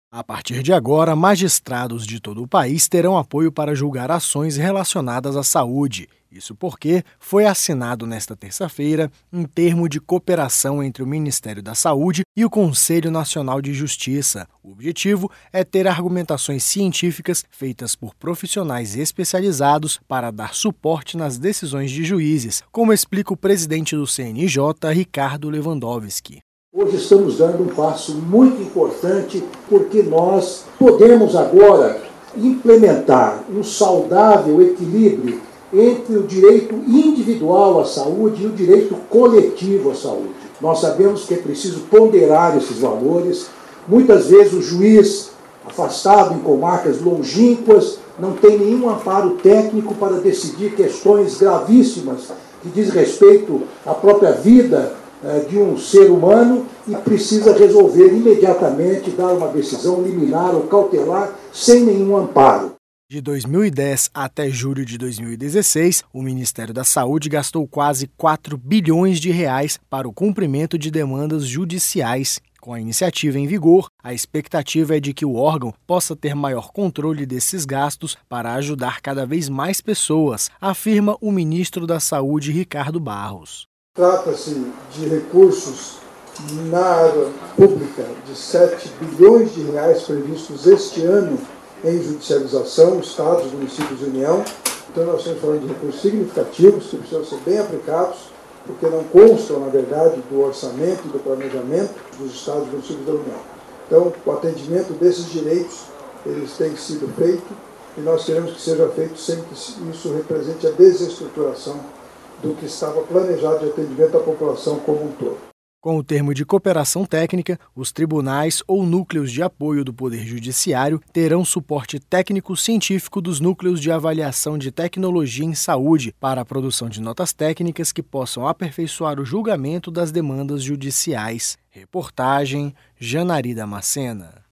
A partir de agora, magistrados de todo o país terão apoio para julgar ações relacionadas à saúde. Isso porque foi assinado nesta terça-feira um termo de cooperação entre o Ministério da Saúde e o Conselho Nacional de Justiça. O objetivo é ter argumentações científicas feitas por profissionais especializados para dar suporte nas decisões de juízes, como explica o presidente do CNJ, Ricardo Lewandowski. Hoje estamos dando um passo muito importante porque nós podemos agora implementar um saudável equilíbrio entre o direito individual à saúde e o direito coletivo à saúde. Nós sabemos que é preciso ponderar esses valores. Muitas vezes o juiz, afastado em comarcas longínquas, não tem nenhum amparo técnico para decidir questões gravíssimas que diz respeito à própria vida de um ser humano e precisa resolver imediatamente, dar uma decisão liminar ou cautelar sem nenhum amparo. De 2010 até julho de 2016, o Ministério da Saúde gastou quase 4 bilhões de reais para o cumprimento de demandas judiciais. Com a iniciativa em vigor, a expectativa é de que o órgão possa ter maior controle desses gastos para ajudar cada vez mais pessoas, afirma o ministro da Saúde, Ricardo Barros. Trata-se de recursos na área pública de 7 bilhões de reais previstos este ano em judicialização, estados, municípios e União. Então nós estamos falando de recursos significativos que precisam ser bem aplicados, porque não constam, na verdade, do orçamento e do planejamento dos estados, municípios e da União. Então, o atendimento desses direitos, eles têm sido feito e nós queremos que seja feito sem que isso represente a desestruturação do que estava planejado de atendimento à população como um todo. Com o termo de cooperação técnica, os tribunais ou núcleos de apoio do Poder Judiciário terão suporte técnico-científico dos núcleos de avaliação de tecnologia em saúde para a produção de notas técnicas que possam aperfeiçoar o julgamento das demandas judiciais. Reportagem Janari Damascena.